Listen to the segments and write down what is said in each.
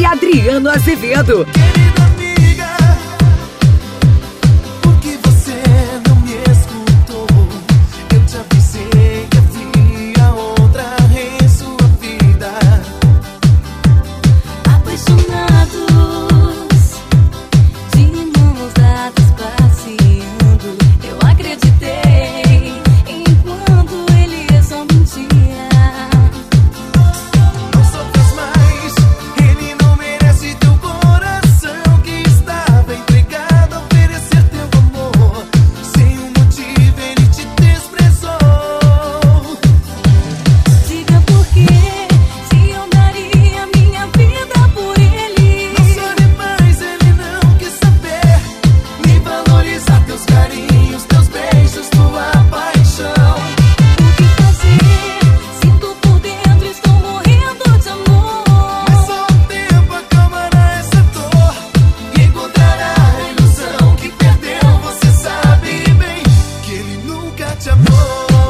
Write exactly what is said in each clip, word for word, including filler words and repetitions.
e Adriano Azevedo. Querida amiga, por que você não me escutou? Eu te avisei que havia outra em sua vida. Apaixonados, de mãos dadas passeando, eu acreditei enquanto ele só mentia. Não sofras mais, ele não merece teu coração que estava entregado a oferecer teu amor. Sem um motivo ele te desprezou. Diga por quê, se eu daria minha vida por ele. Não chore mais, ele não quis saber nem valorizar teus carinhos, teus beijos, tua paixão. O que fazer? Sinto por dentro, estou morrendo de amor. Mas só o tempo acalmará essa dor e encontrará a ilusão que perdeu. Você sabe bem que ele nunca te amou.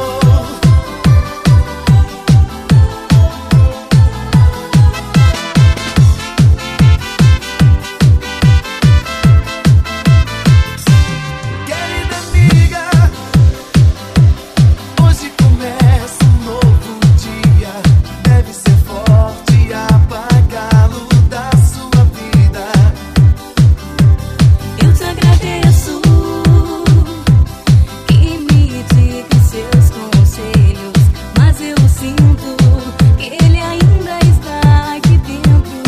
Querida amiga, hoje começa um novo dia. Deve ser forte e apagá-lo da sua vida. Eu te agradeço que me diga seus conselhos, mas eu sinto que ele ainda está aqui dentro.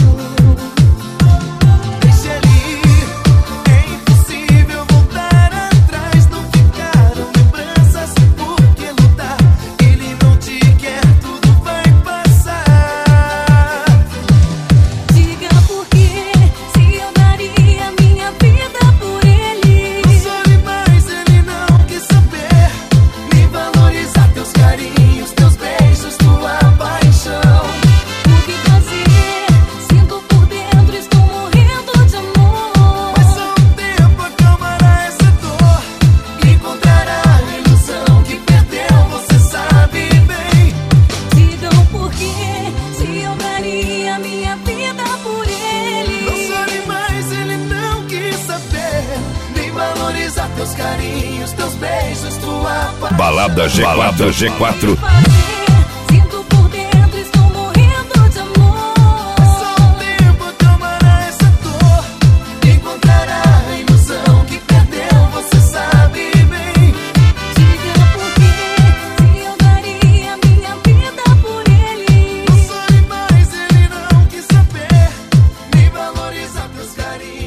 Deixa ele ir, é impossível voltar atrás. Não ficaram lembranças, por que lutar? Ele não te quer, tudo vai passar. Diga por quê, se eu daria minha vida por ele. Não chore mais, ele não quis saber nem valorizar teus carinhos, teus beijos, tua paixão. O que fazer? Sinto por dentro, estou morrendo de amor. Mas só o tempo acalmará essa dor e encontrará a ilusão que perdeu. Você sabe bem. Digam por quê, se eu daria minha vida por ele. Não chore mais, ele não quis saber nem valorizar teus carinhos, teus beijos, tua paixão. Balada G quatro, G quatro. Sinto por dentro, estou morrendo de amor. Mas só o tempo acalmará essa dor e encontrará a ilusão que perdeu. Você sabe bem. Diga por quê, se eu daria minha vida por ele. Não chore mais, ele não quis saber nem valorizar teus carinhos.